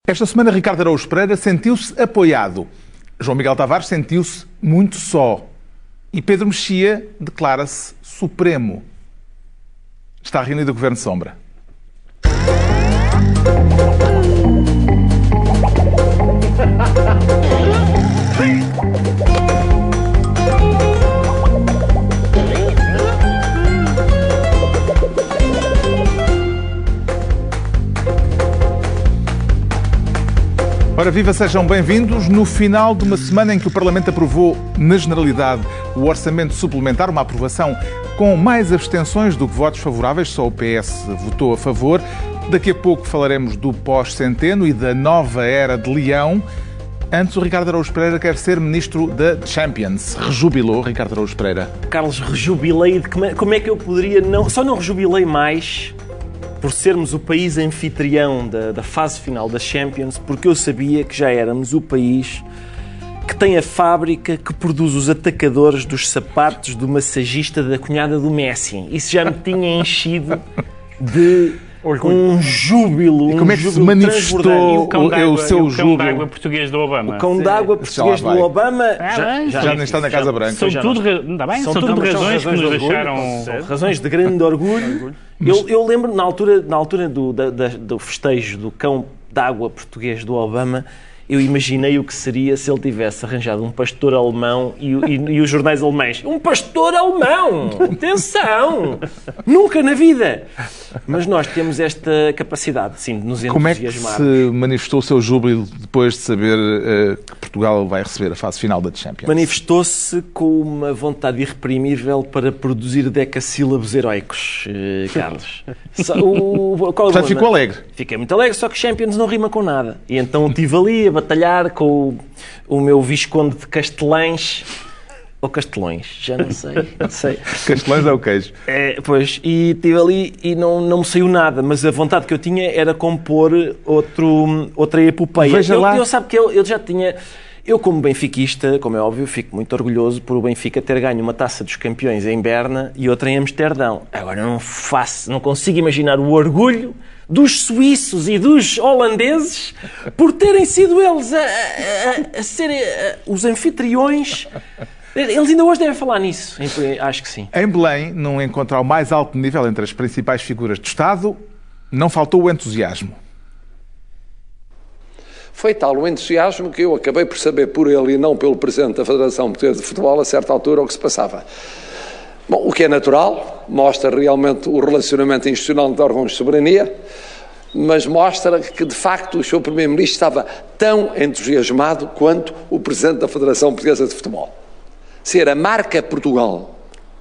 Esta semana, Ricardo Araújo Pereira sentiu-se apoiado. João Miguel Tavares sentiu-se muito só. E Pedro Mexia declara-se supremo. Está reunido o Governo Sombra. Ora viva, sejam bem-vindos. No final de uma semana em que o Parlamento aprovou, na generalidade, o orçamento suplementar, uma aprovação com mais abstenções do que votos favoráveis, só o PS votou a favor. Daqui a pouco falaremos do pós-centeno e da nova era de Leão. Antes, o Ricardo Araújo Pereira quer ser ministro da Champions. Rejubilou, Ricardo Araújo Pereira? Carlos, rejubilei. Como é que eu poderia não... Só não rejubilei mais por sermos o país anfitrião da fase final da Champions, porque eu sabia que já éramos o país que tem a fábrica que produz os atacadores dos sapatos do massagista da cunhada do Messi. Isso já me tinha enchido de um júbilo. E como é que se manifestou o seu júbilo? O cão d'água português do Obama. O cão d'água português do Obama já nem está na Casa Branca. São tudo razões que nos deixaram... Razões de grande orgulho. Eu lembro, na altura do festejo do cão d'água português do Obama, eu imaginei o que seria se ele tivesse arranjado um pastor alemão e os jornais alemães. Um pastor alemão! Atenção! Nunca na vida! Mas nós temos esta capacidade, sim, de nos entusiasmar. Como é que se manifestou o seu júbilo depois de saber que Portugal vai receber a fase final da Champions? Manifestou-se com uma vontade irreprimível para produzir decassílabos heroicos, Carlos. Portanto, ficou alegre. Fiquei muito alegre, só que Champions não rima com nada. E então estive ali a batalhar com o meu Visconde de Castelães, ou Castelões, já não sei. Castelões é o queijo. Pois, e estive ali e não me saiu nada, mas a vontade que eu tinha era compor outra epopeia. Eu sabe que eu já tinha... Eu, como benfiquista, como é óbvio, fico muito orgulhoso por o Benfica ter ganho uma taça dos campeões em Berna e outra em Amsterdão. Agora, não consigo imaginar o orgulho dos suíços e dos holandeses por terem sido eles a serem os anfitriões. Eles ainda hoje devem falar nisso. Acho que sim. Em Belém, num encontro ao mais alto nível entre as principais figuras do Estado, não faltou o entusiasmo. Foi tal o entusiasmo que eu acabei por saber por ele e não pelo Presidente da Federação Portuguesa de Futebol, a certa altura, o que se passava. Bom, o que é natural, mostra realmente o relacionamento institucional de órgãos de soberania, mas mostra que, de facto, o Sr. Primeiro-Ministro estava tão entusiasmado quanto o Presidente da Federação Portuguesa de Futebol. Ser a marca Portugal,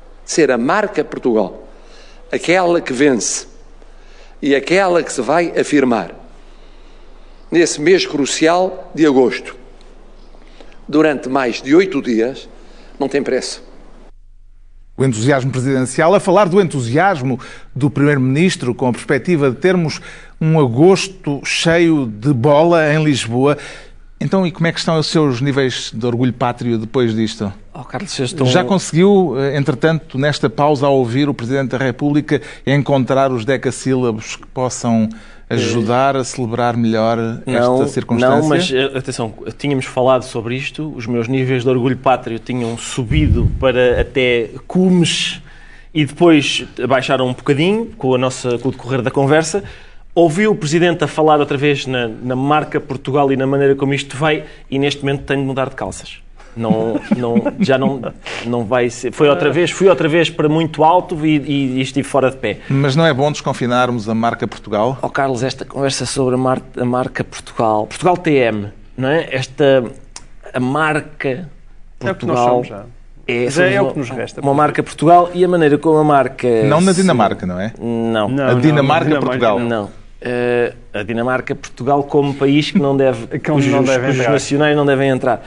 aquela que vence e aquela que se vai afirmar, nesse mês crucial de agosto, durante mais de 8 dias, não tem preço. O entusiasmo presidencial, a falar do entusiasmo do Primeiro-Ministro, com a perspectiva de termos um agosto cheio de bola em Lisboa. Então, e como é que estão os seus níveis de orgulho pátrio depois disto? Carlos, Já conseguiu, entretanto, nesta pausa a ouvir o Presidente da República, encontrar os decassílabos que possam ajudar a celebrar melhor esta circunstância? Não, mas atenção, tínhamos falado sobre isto, os meus níveis de orgulho pátrio tinham subido para até cumes e depois baixaram um bocadinho com o decorrer da conversa. Ouvi o Presidente a falar outra vez na marca Portugal e na maneira como isto vai, e neste momento tenho de mudar de calças. Já não vai ser. Fui outra vez para muito alto e estive fora de pé. Mas não é bom desconfinarmos a marca Portugal? Carlos, esta conversa sobre a marca Portugal TM, não é? A marca Portugal é o que nos resta. Uma marca Portugal e a maneira como a marca... Não na Dinamarca, não é? Não. A Dinamarca Portugal. Não. A Dinamarca Portugal como país que não deve... cujos nacionais não devem entrar.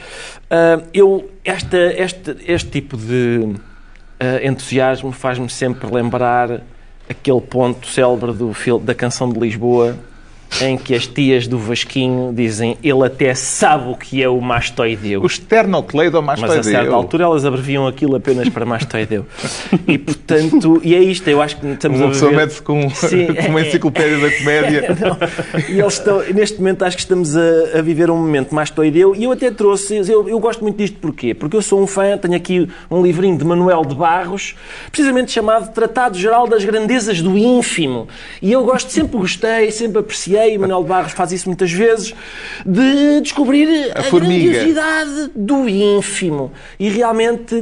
Este tipo de entusiasmo faz-me sempre lembrar aquele ponto célebre da canção de Lisboa, em que as tias do Vasquinho dizem ele até sabe o que é o mastoideu. O esternocleidomastoideu. Mas a certa altura elas abreviam aquilo apenas para mastoideu. E portanto, e é isto, eu acho que estamos a ver... Uma pessoa mete-se com uma enciclopédia da comédia. E eles estão, neste momento acho que estamos a viver um momento mastoideu e eu até trouxe, eu gosto muito disto porquê? Porque eu sou um fã, tenho aqui um livrinho de Manuel de Barros, precisamente chamado Tratado Geral das Grandezas do Ínfimo. E eu sempre gostei, sempre apreciei, Manuel de Barros faz isso muitas vezes, de descobrir a grandiosidade do ínfimo. E realmente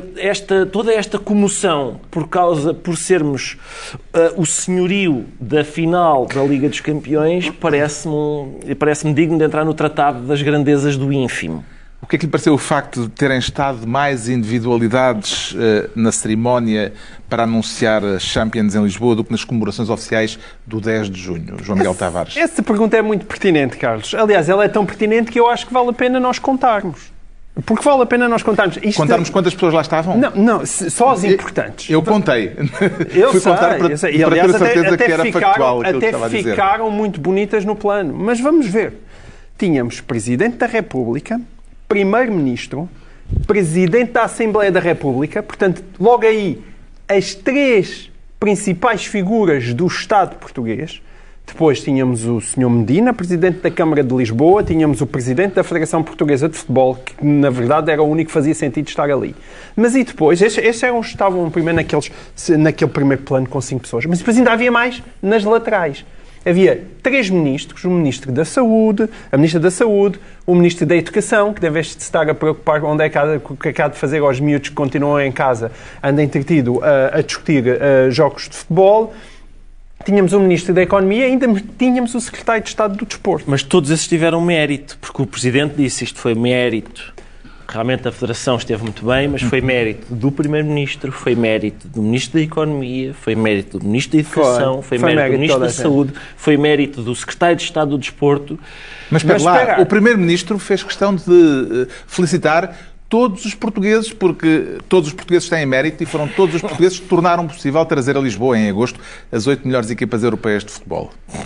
toda esta comoção por sermos o senhorio da final da Liga dos Campeões parece-me digno de entrar no Tratado das Grandezas do Ínfimo. O que é que lhe pareceu o facto de terem estado mais individualidades na cerimónia para anunciar a Champions em Lisboa do que nas comemorações oficiais do 10 de junho, João Miguel Tavares? Essa pergunta é muito pertinente, Carlos. Aliás, ela é tão pertinente que eu acho que vale a pena nós contarmos. Porque vale a pena nós contarmos. Contarmos quantas pessoas lá estavam? Não, só as importantes. Eu contei. Fui contar para e, aliás, ter a certeza que era factual aquilo que estava a dizer. Até ficaram muito bonitas no plano. Mas vamos ver. Tínhamos Presidente da República, Primeiro-Ministro, Presidente da Assembleia da República, portanto, logo aí, as três principais figuras do Estado português. Depois tínhamos o Sr. Medina, Presidente da Câmara de Lisboa, tínhamos o Presidente da Federação Portuguesa de Futebol, que na verdade era o único que fazia sentido estar ali. Mas e depois, estes estavam primeiro naquele primeiro plano com 5 pessoas, mas depois ainda havia mais nas laterais. Havia 3 ministros, o Ministro da Saúde, a Ministra da Saúde, o Ministro da Educação, que deve estar a preocupar onde é que acaba de fazer aos miúdos que continuam em casa, anda entretido a discutir jogos de futebol. Tínhamos o Ministro da Economia e ainda tínhamos o Secretário de Estado do Desporto. Mas todos esses tiveram mérito, porque o Presidente disse isto foi mérito. Realmente a Federação esteve muito bem, mas foi mérito do Primeiro-Ministro, foi mérito do Ministro da Economia, foi mérito do Ministro da Educação, foi mérito do Ministro da Saúde, foi mérito do Secretário de Estado do Desporto. Mas espera lá, o Primeiro-Ministro fez questão de felicitar todos os portugueses, porque todos os portugueses têm mérito e foram todos os portugueses que tornaram possível trazer a Lisboa, em agosto, as 8 melhores equipas europeias de futebol.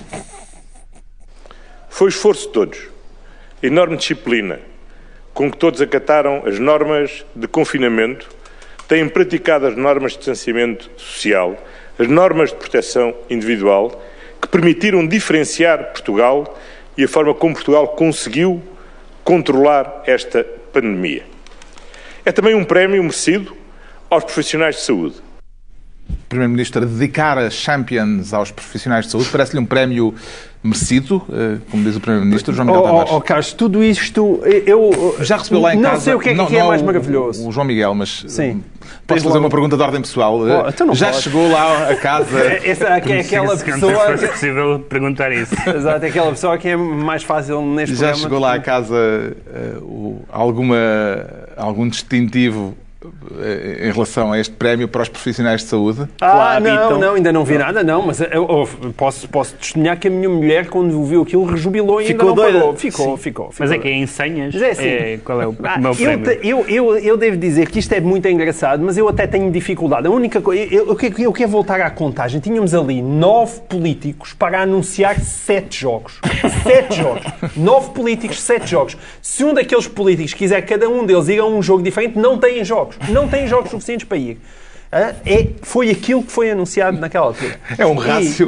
Foi o esforço de todos, enorme disciplina, com que todos acataram as normas de confinamento, têm praticado as normas de distanciamento social, as normas de proteção individual, que permitiram diferenciar Portugal e a forma como Portugal conseguiu controlar esta pandemia. É também um prémio merecido aos profissionais de saúde. O Primeiro-Ministro a dedicar a Champions aos profissionais de saúde, parece-lhe um prémio merecido, como diz o Primeiro-Ministro, João Miguel Tavares. Carlos, tudo isto, eu já recebeu lá em casa... Não sei o que é mais maravilhoso. O João Miguel, mas... Sim. Podes fazer uma pergunta de ordem pessoal? Então já chegou lá a casa... aquela pessoa... É possível perguntar isso. Exato, aquela pessoa que é mais fácil neste programa... Já chegou lá a casa algum distintivo em relação a este prémio para os profissionais de saúde? Não, ainda não vi nada, não, mas eu posso testemunhar que a minha mulher, quando viu aquilo, rejubilou e ainda não parou. Ficou. Mas é que é em senhas? Qual é o meu prémio? Eu devo dizer que isto é muito engraçado, mas eu até tenho dificuldade. A única coisa... Eu quero voltar à contagem. Tínhamos ali 9 políticos para anunciar 7 jogos. 7 jogos. 9 políticos, 7 jogos. Se um daqueles políticos quiser cada um deles ir a um jogo diferente, não têm jogos. Não têm jogos suficientes para ir. Foi aquilo que foi anunciado naquela altura. É um rácio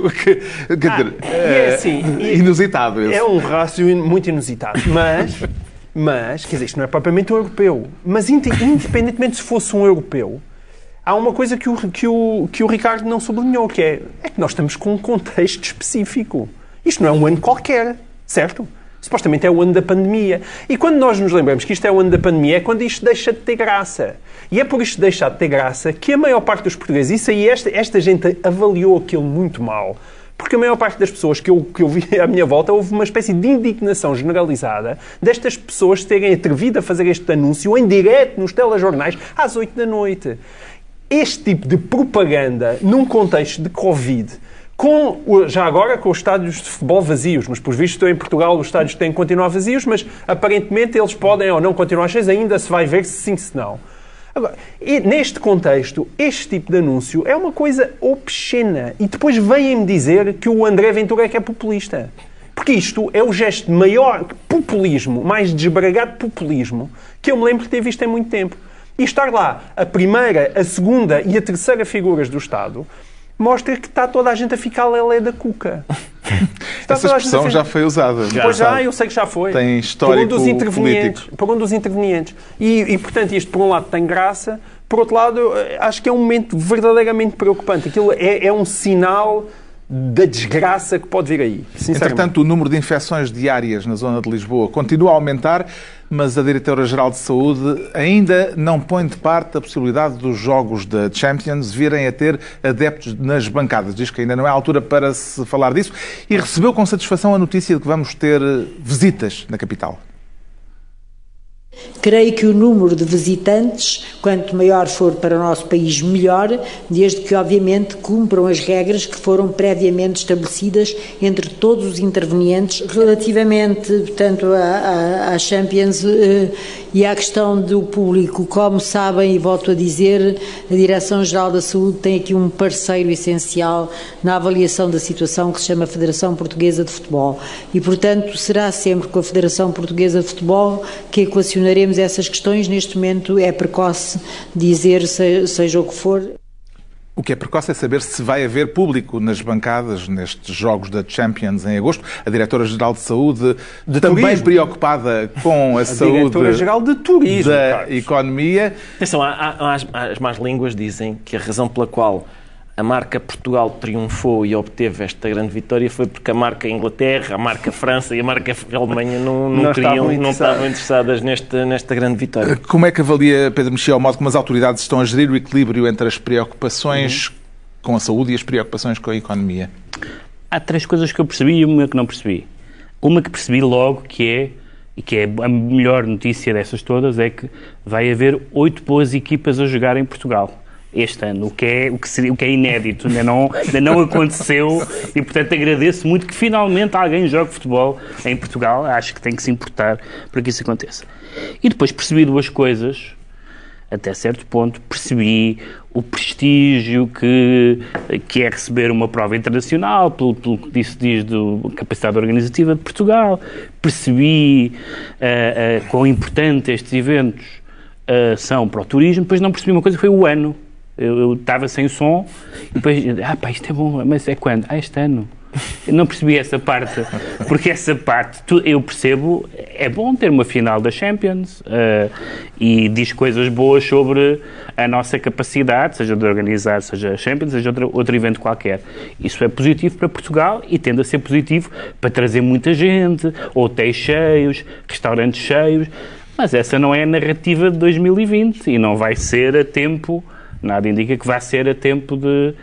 inusitado. É um rácio muito inusitado. Mas, quer dizer, isto não é propriamente um europeu. Mas, independentemente se fosse um europeu, há uma coisa que o Ricardo não sublinhou, que é que nós estamos com um contexto específico. Isto não é um ano qualquer, certo? Supostamente é o ano da pandemia. E quando nós nos lembramos que isto é o ano da pandemia, é quando isto deixa de ter graça. E é por isto deixar de ter graça que a maior parte dos portugueses, isso aí, esta gente avaliou aquilo muito mal. Porque a maior parte das pessoas que eu vi à minha volta, houve uma espécie de indignação generalizada destas pessoas terem atrevido a fazer este anúncio em direto nos telejornais às 8 da noite. Este tipo de propaganda, num contexto de Covid, já agora com os estádios de futebol vazios, mas por visto em Portugal os estádios têm que continuar vazios, mas aparentemente eles podem ou não continuar cheios, ainda se vai ver se sim, se não. Agora, neste contexto, este tipo de anúncio é uma coisa obscena. E depois vêm-me dizer que o André Ventura é que é populista. Porque isto é o gesto de maior populismo, mais desbragado populismo, que eu me lembro de ter visto em muito tempo. E estar lá a primeira, a segunda e a terceira figuras do Estado mostra que está toda a gente a ficar lelé da cuca. Essa expressão já foi usada. Pois já, eu sei que já foi. Tem histórico político. Por um dos intervenientes. E, portanto, isto, por um lado, tem graça. Por outro lado, acho que é um momento verdadeiramente preocupante. Aquilo é um sinal da desgraça que pode vir aí. Entretanto, o número de infecções diárias na zona de Lisboa continua a aumentar, mas a Diretora-Geral de Saúde ainda não põe de parte a possibilidade dos jogos da Champions virem a ter adeptos nas bancadas. Diz que ainda não é a altura para se falar disso e recebeu com satisfação a notícia de que vamos ter visitas na capital. Creio que o número de visitantes, quanto maior for para o nosso país, melhor, desde que, obviamente, cumpram as regras que foram previamente estabelecidas entre todos os intervenientes relativamente, portanto, à Champions e à questão do público. Como sabem, e volto a dizer, a Direção-Geral da Saúde tem aqui um parceiro essencial na avaliação da situação que se chama Federação Portuguesa de Futebol. E, portanto, será sempre com a Federação Portuguesa de Futebol que equacionaremos essas questões. Neste momento é precoce dizer seja o que for. O que é precoce é saber se vai haver público nas bancadas nestes jogos da Champions em agosto. A Diretora-Geral de Saúde também turismo. Preocupada com a saúde Diretora-Geral de Turismo, da economia. Atenção, as más línguas dizem que a razão pela qual a marca Portugal triunfou e obteve esta grande vitória foi porque a marca Inglaterra, a marca França e a marca Alemanha não estavam interessadas nesta grande vitória. Como é que avalia, Pedro Mexia, o modo como as autoridades estão a gerir o equilíbrio entre as preocupações com a saúde e as preocupações com a economia? Há 3 coisas que eu percebi e uma que não percebi. Uma que percebi logo, que é a melhor notícia dessas todas, é que vai haver 8 boas equipas a jogar em Portugal este ano, o que é inédito, ainda não aconteceu e, portanto, agradeço muito que finalmente alguém jogue futebol em Portugal. Acho que tem que se importar para que isso aconteça. E depois percebi 2 coisas, até certo ponto. Percebi o prestígio que é receber uma prova internacional, pelo que isso diz da capacidade organizativa de Portugal. Percebi quão importante estes eventos são para o turismo. Depois não percebi uma coisa, foi o ano. Eu estava sem som e depois, isto é bom, mas é quando? Este ano. Eu não percebi essa parte, porque essa parte, eu percebo, é bom ter uma final da Champions e diz coisas boas sobre a nossa capacidade, seja de organizar, seja a Champions, seja outro evento qualquer. Isso é positivo para Portugal e tende a ser positivo para trazer muita gente, hotéis cheios, restaurantes cheios, mas essa não é a narrativa de 2020 e não vai ser a tempo. Nada indica que vai ser a tempo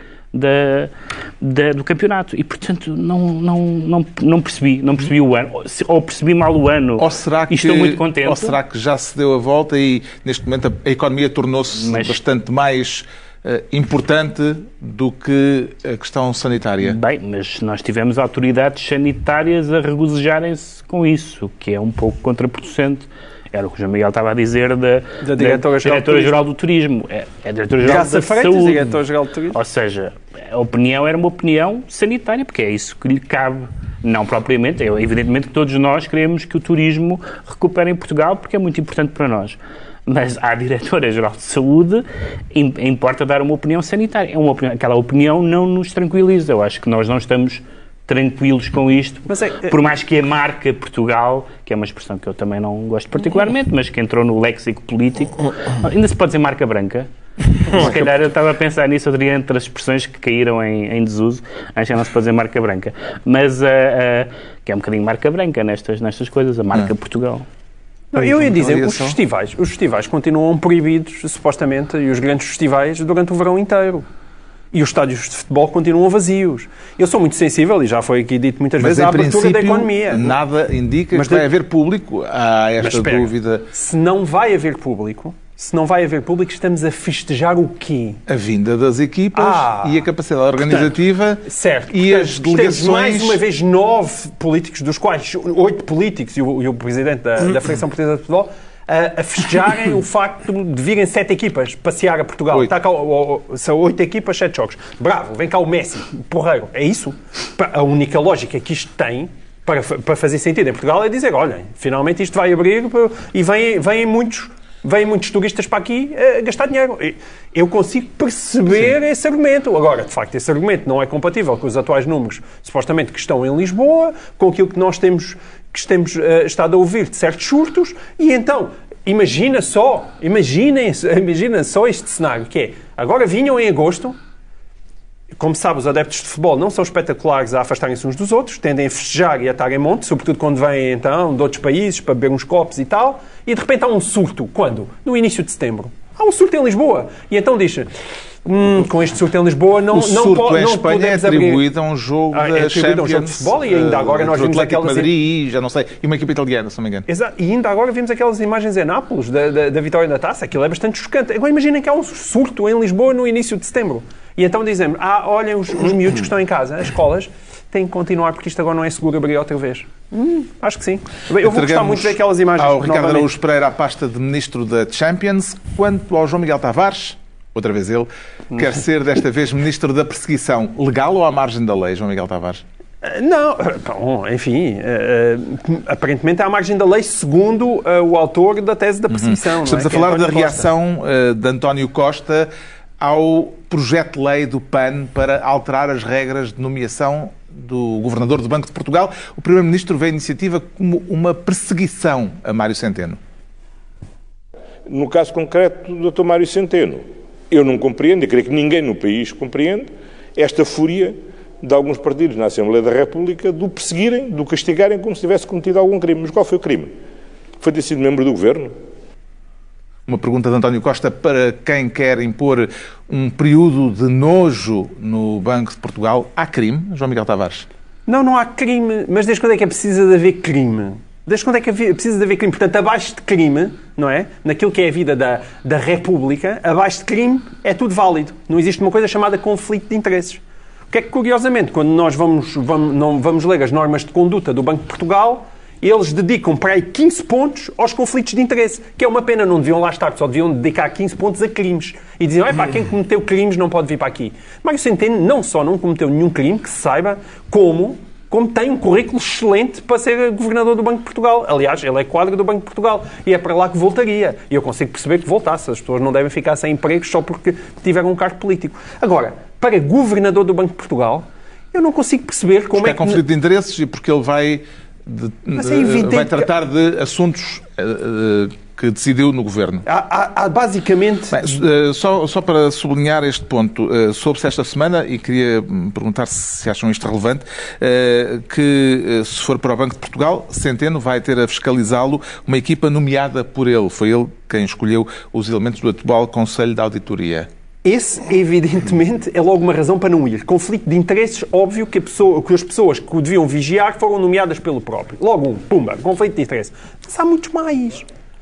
do campeonato. E, portanto, não percebi o ano. Ou percebi mal o ano e estou muito contente. Ou será que já se deu a volta e, neste momento, a economia tornou-se bastante mais importante do que a questão sanitária? Bem, mas nós tivemos autoridades sanitárias a regozijarem-se com isso, que é um pouco contraproducente. Era o que o João Miguel estava a dizer da Diretora-Geral do Turismo. É a Diretora-Geral da Saúde. Diretora-Geral do Turismo. Ou seja, a opinião era uma opinião sanitária, porque é isso que lhe cabe. Não propriamente. Evidentemente que todos nós queremos que o turismo recupere em Portugal, porque é muito importante para nós. Mas à Diretora-Geral de Saúde importa dar uma opinião sanitária. Aquela opinião não nos tranquiliza. Eu acho que nós não estamos tranquilos com isto, por mais que a marca Portugal, que é uma expressão que eu também não gosto particularmente, mas que entrou no léxico político, ainda se pode dizer marca branca? Se calhar eu estava a pensar nisso, eu diria entre as expressões que caíram em desuso, acho que não se pode dizer marca branca, mas que é um bocadinho marca branca nestas coisas, a marca Portugal. Não, eu ia dizer, os festivais continuam proibidos, supostamente, e os grandes festivais durante o verão inteiro. E os estádios de futebol continuam vazios. Eu sou muito sensível, e já foi aqui dito muitas vezes, à abertura da economia. Nada indica que vai haver público. Há esta dúvida. Se não vai haver público, estamos a festejar o quê? A vinda das equipas e a capacidade organizativa. Portanto, certo. E as delegações. Temos mais uma vez 9 políticos, dos quais 8 políticos e o presidente da Federação Portuguesa de Futebol, a festejarem o facto de virem 7 equipas passear a Portugal. São 8 equipas, 7 jogos. Bravo, vem cá o Messi, porreiro. É isso? A única lógica que isto tem para fazer sentido em Portugal é dizer, olhem, finalmente isto vai abrir e vêm muitos turistas para aqui gastar dinheiro. Eu consigo perceber esse argumento. Agora, de facto, esse argumento não é compatível com os atuais números, supostamente, que estão em Lisboa, com aquilo que nós temos estado a ouvir de certos surtos, e então, imagina só este cenário, que é, agora vinham em agosto. Como sabe, os adeptos de futebol não são espetaculares a afastarem-se uns dos outros, tendem a festejar e a estar em monte, sobretudo quando vêm, então, de outros países para beber uns copos e tal, e de repente há um surto. Quando? No início de setembro. Há um surto em Lisboa. E então diz, com este surto em Lisboa não surto em Espanha é atribuído a um jogo da Champions. Um jogo de futebol, e ainda agora nós vimos aquelas... Madrid, já não sei, e uma equipa italiana, se não me engano. Exato. E ainda agora vimos aquelas imagens em Nápoles, da vitória da taça. Aquilo é bastante chocante. Agora imaginem que há um surto em Lisboa no início de setembro. E então dizemos, olhem, os miúdos que estão em casa, as escolas, têm que continuar, porque isto agora não é seguro abrir outra vez. Acho que sim. Eu vou gostar muito de ver aquelas imagens. Ao Ricardo Araújo Pereira, a pasta de Ministro da Champions. Quanto ao João Miguel Tavares, outra vez ele, quer ser desta vez Ministro da Perseguição. Legal ou à margem da lei, João Miguel Tavares? Não, bom, enfim, aparentemente é à margem da lei, segundo o autor da tese da perseguição. Estamos a falar da reação de António Costa ao projeto de lei do PAN para alterar as regras de nomeação do Governador do Banco de Portugal. O Primeiro-Ministro vê a iniciativa como uma perseguição a Mário Centeno. No caso concreto do Dr. Mário Centeno, eu não compreendo, e creio que ninguém no país compreende, esta fúria de alguns partidos na Assembleia da República do perseguirem, do castigarem como se tivesse cometido algum crime. Mas qual foi o crime? Foi ter sido membro do Governo? Uma pergunta de António Costa para quem quer impor um período de nojo no Banco de Portugal. Há crime, João Miguel Tavares? Não há crime. Mas desde quando é que é preciso de haver crime? Desde quando é que precisa de haver crime? Portanto, abaixo de crime, não é? Naquilo que é a vida da República, abaixo de crime é tudo válido. Não existe uma coisa chamada conflito de interesses. O que é que, curiosamente, quando nós vamos ler as normas de conduta do Banco de Portugal, eles dedicam para aí 15 pontos aos conflitos de interesse, que é uma pena, não deviam lá estar, só deviam dedicar 15 pontos a crimes. E diziam, quem cometeu crimes não pode vir para aqui. Mário Centeno não só não cometeu nenhum crime, que se saiba, como tem um currículo excelente para ser governador do Banco de Portugal. Aliás, ele é quadro do Banco de Portugal e é para lá que voltaria. E eu consigo perceber que voltasse. As pessoas não devem ficar sem empregos só porque tiveram um cargo político. Agora, para governador do Banco de Portugal, eu não consigo perceber como porque é conflito de interesses e porque ele vai tratar de assuntos que decidiu no Governo. Há basicamente... Bem, só para sublinhar este ponto, soube-se esta semana, e queria perguntar se acham isto relevante, que se for para o Banco de Portugal, Centeno vai ter a fiscalizá-lo uma equipa nomeada por ele. Foi ele quem escolheu os elementos do atual Conselho de Auditoria. Esse, evidentemente, é logo uma razão para não ir. Conflito de interesses, óbvio que as pessoas que o deviam vigiar foram nomeadas pelo próprio. Logo pumba, conflito de interesses. Mas há muitos mais.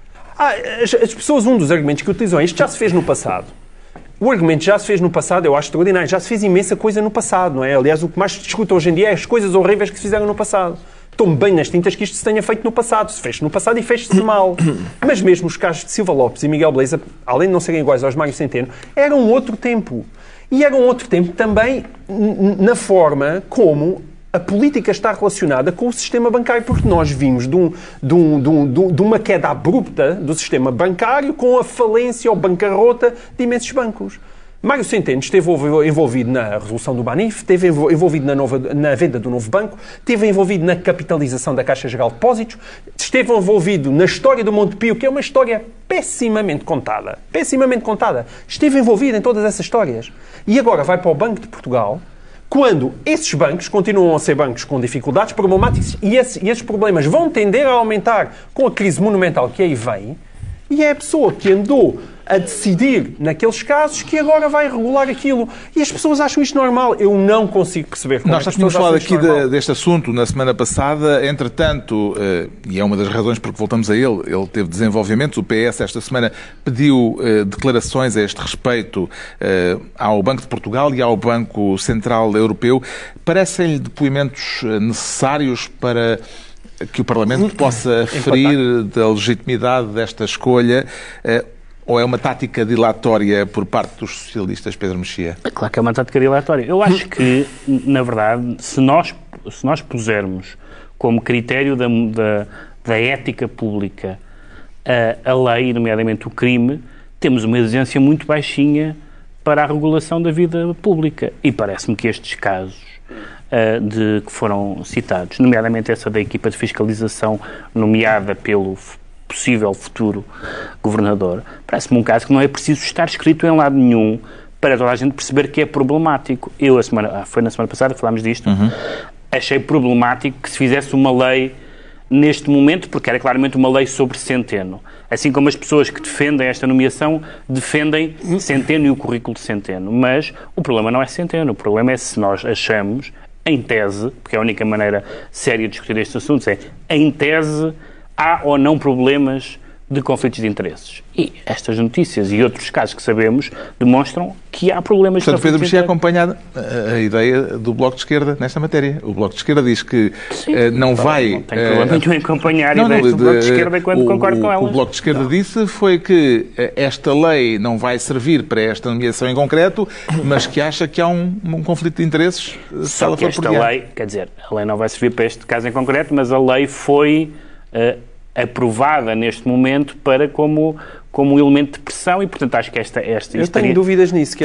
As pessoas, um dos argumentos que utilizam, isto já se fez no passado. O argumento já se fez no passado, eu acho extraordinário. Já se fez imensa coisa no passado, não é? Aliás, o que mais se discute hoje em dia é as coisas horríveis que se fizeram no passado. Estou-me bem nas tintas que isto se tenha feito no passado. Se fez no passado e fez-se mal. Mas mesmo os casos de Silva Lopes e Miguel Beleza, além de não serem iguais aos Mário Centeno, eram outro tempo. E eram outro tempo também na forma como a política está relacionada com o sistema bancário, porque nós vimos de uma queda abrupta do sistema bancário com a falência ou bancarrota de imensos bancos. Mário Centeno esteve envolvido na resolução do Banif, esteve envolvido na venda do novo banco, esteve envolvido na capitalização da Caixa Geral de Depósitos, esteve envolvido na história do Montepio, que é uma história pessimamente contada. Pessimamente contada. Esteve envolvido em todas essas histórias. E agora vai para o Banco de Portugal, quando esses bancos continuam a ser bancos com dificuldades problemáticas e esses problemas vão tender a aumentar com a crise monumental que aí vem, e é a pessoa que andou a decidir naqueles casos que agora vai regular aquilo. E as pessoas acham isto normal. Eu não consigo perceber como Nós tínhamos falado aqui deste assunto na semana passada. Entretanto, e é uma das razões porque voltamos a ele teve desenvolvimentos. O PS esta semana pediu declarações a este respeito ao Banco de Portugal e ao Banco Central Europeu. Parecem-lhe depoimentos necessários para que o Parlamento possa aferir da legitimidade desta escolha, ou é uma tática dilatória por parte dos socialistas, Pedro Mexia? É claro que é uma tática dilatória. Eu acho que, na verdade, se nós pusermos como critério da ética pública a lei, nomeadamente o crime, temos uma exigência muito baixinha para a regulação da vida pública. E parece-me que estes casos que foram citados, nomeadamente essa da equipa de fiscalização nomeada pelo possível futuro governador, parece-me um caso que não é preciso estar escrito em lado nenhum para toda a gente perceber que é problemático. Foi na semana passada que falámos disto, achei problemático que se fizesse uma lei neste momento, porque era claramente uma lei sobre Centeno. Assim como as pessoas que defendem esta nomeação defendem Centeno e o currículo de Centeno. Mas o problema não é Centeno, o problema é se nós achamos, em tese, porque é a única maneira séria de discutir estes assuntos, em tese, há ou não problemas de conflitos de interesses. E estas notícias e outros casos que sabemos demonstram que há problemas de conflitos de interesses. Portanto, Pedro Mexia acompanha a ideia do Bloco de Esquerda nesta matéria. O Bloco de Esquerda diz que não vai... Não tem problema nenhum em acompanhar ideias do Bloco de Esquerda quando concordo com elas. O Bloco de Esquerda disse foi que esta lei não vai servir para esta nomeação em concreto, mas que acha que há um conflito de interesses se ela for por diante. Lei, quer dizer, a lei não vai servir para este caso em concreto, mas a lei foi... aprovada neste momento para como elemento de pressão e, portanto, acho que eu tenho dúvidas nisso.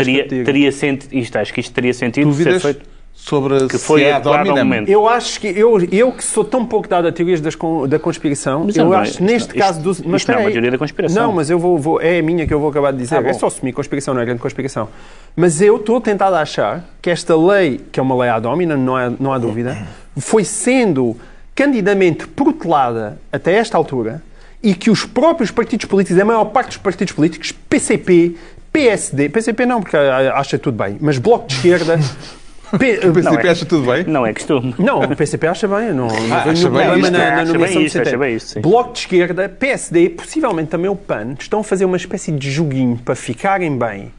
Acho que isto teria sentido dúvidas ser feito sobre que foi se adequado ao momento. Eu acho que eu que sou tão pouco dado a teorias da conspiração, mas eu acho neste caso... Mas isto não é uma teoria da conspiração. Não, mas é a minha que eu vou acabar de dizer. É só assumir conspiração, não é grande conspiração. Mas eu estou tentado a achar que esta lei, que é uma lei ad hominem, não há dúvida, foi sendo candidamente protelada até esta altura e que os próprios partidos políticos, a maior parte dos partidos políticos, PCP, PSD, PCP não, porque acha tudo bem, mas Bloco de Esquerda... O PCP acha tudo bem? Não é costume. Não, o PCP acha bem, não vejo nenhum problema na nomeação de Centeno. Bloco de Esquerda, PSD, possivelmente também o PAN, estão a fazer uma espécie de joguinho para ficarem bem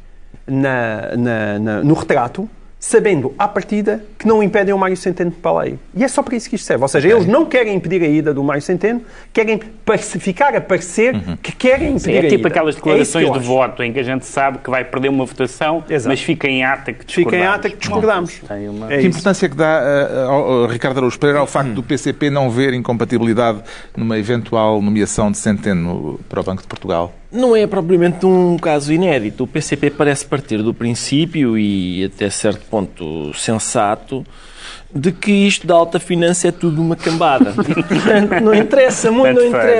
no retrato, sabendo, à partida, que não impedem o Mário Centeno para a lei. E é só para isso que isto serve. Ou seja, eles não querem impedir a ida do Mário Centeno, querem ficar a parecer que querem impedir a ida. É tipo aquelas declarações de voto em que a gente sabe que vai perder uma votação, mas fica em ata que discordamos. Fica em ata que discordamos. Que importância que dá ao Ricardo Araújo Pereira ao facto do PCP não ver incompatibilidade numa eventual nomeação de Centeno para o Banco de Portugal? Não é propriamente um caso inédito. O PCP parece partir do princípio, e até certo ponto sensato, de que isto da alta finança é tudo uma cambada. E, portanto, não interessa muito,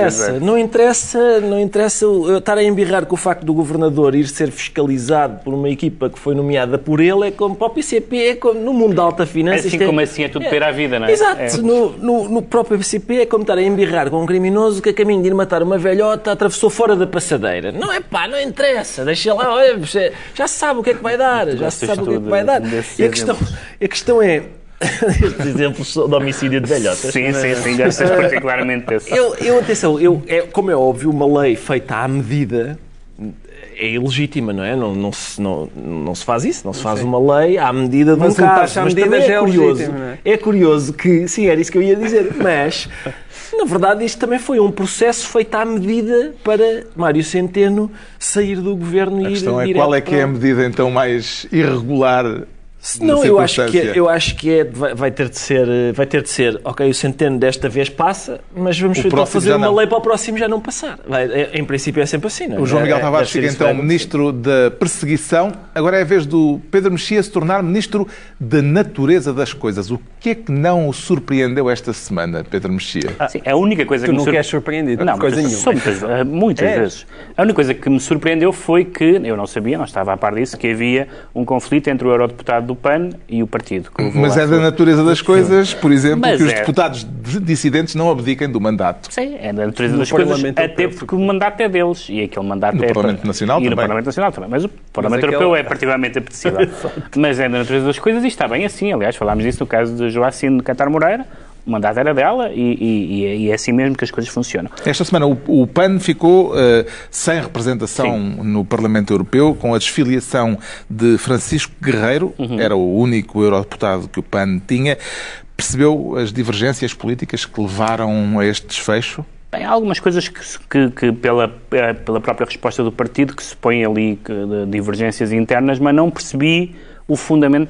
não interessa estar a embirrar com o facto do governador ir ser fiscalizado por uma equipa que foi nomeada por ele, é como para o PCP, é como no mundo da alta finança. Assim como assim é tudo ter à vida, não é? Exato. No próprio PCP é como estar a embirrar com um criminoso que a caminho de ir matar uma velhota atravessou fora da passadeira. Não é pá, não interessa, deixa lá, olha, já se sabe o que é que vai dar, E a questão é, estes exemplos de homicídio de velhotas. Sim, gostas particularmente desse. Atenção, como é óbvio, uma lei feita à medida é ilegítima, não é? Não se faz isso, não se faz uma lei à medida de um caso. Mas também é curioso que, sim, era isso que eu ia dizer, mas na verdade isto também foi um processo feito à medida para Mário Centeno sair do governo e ir direto. A questão é qual é que é a medida então mais irregular? Não, eu acho que vai ter de ser, ok, o Centeno desta vez passa, mas vamos então fazer uma lei para o próximo já não passar. Em princípio é sempre assim, não é? O João Miguel Tavares fica então Ministro da Perseguição. Agora é a vez do Pedro Mexia se tornar Ministro da Natureza das Coisas. O que é que não o surpreendeu esta semana, Pedro Mexia? Sim, a única coisa que me surpreendeu... Tu não queres surpreendido? Não, coisa nenhuma. Muitas vezes. A única coisa que me surpreendeu foi que, eu não sabia, não estava a par disso, que havia um conflito entre o eurodeputado do PAN e o partido. Mas é da natureza das coisas, por exemplo, que os deputados dissidentes não abdiquem do mandato. Sim, é da natureza das coisas, até porque o mandato é deles. E aquele mandato no Parlamento Nacional também. No Parlamento Nacional também. Mas o Parlamento Europeu é particularmente apetecível. Mas é da natureza das coisas e está bem assim. Aliás, falámos disso no caso de Joacine Cantar Moreira. O mandato era dela e é assim mesmo que as coisas funcionam. Esta semana o PAN ficou sem representação no Parlamento Europeu, com a desfiliação de Francisco Guerreiro, era o único eurodeputado que o PAN tinha. Percebeu as divergências políticas que levaram a este desfecho? Bem, há algumas coisas que pela própria resposta do partido que se põem ali divergências internas, mas não percebi o fundamental.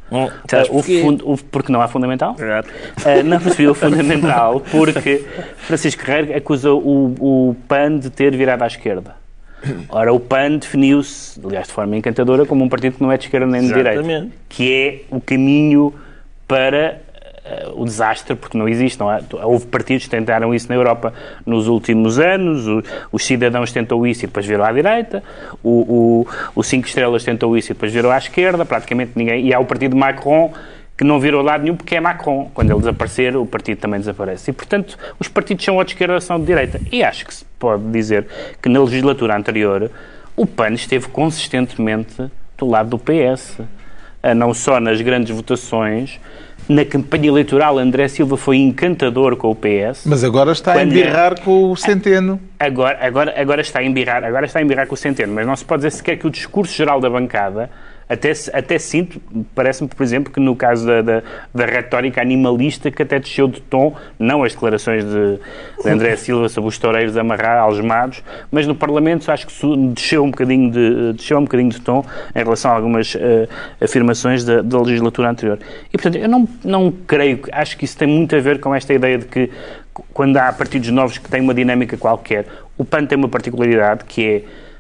Porque não há fundamental? Não percebi o fundamental porque Francisco Guerreiro acusa o PAN de ter virado à esquerda. Ora, o PAN definiu-se, aliás, de forma encantadora, como um partido que não é de esquerda nem de direita, que é o caminho para o desastre, porque não existe. Não há, houve partidos que tentaram isso na Europa nos últimos anos, os Cidadãos tentou isso e depois virou à direita, o 5 Estrelas tentou isso e depois virou à esquerda, praticamente ninguém, e há o partido Macron, que não virou lado nenhum porque é Macron. Quando ele desaparecer, o partido também desaparece. E, portanto, os partidos são ou de esquerda ou são de direita. E acho que se pode dizer que na legislatura anterior o PAN esteve consistentemente do lado do PS. Não só nas grandes votações. Na campanha eleitoral, André Silva foi encantador com o PS. Mas agora está a embirrar com o Centeno. Agora está a embirrar com o Centeno. Mas não se pode dizer sequer que o discurso geral da bancada, até sinto, parece-me, por exemplo, que no caso da retórica animalista, que até desceu de tom, não as declarações de André Silva sobre os toureiros algemados, mas no Parlamento acho que desceu um bocadinho de tom em relação a algumas afirmações da legislatura anterior. E, portanto, eu não creio, acho que isso tem muito a ver com esta ideia de que quando há partidos novos que têm uma dinâmica qualquer, o PAN tem uma particularidade que é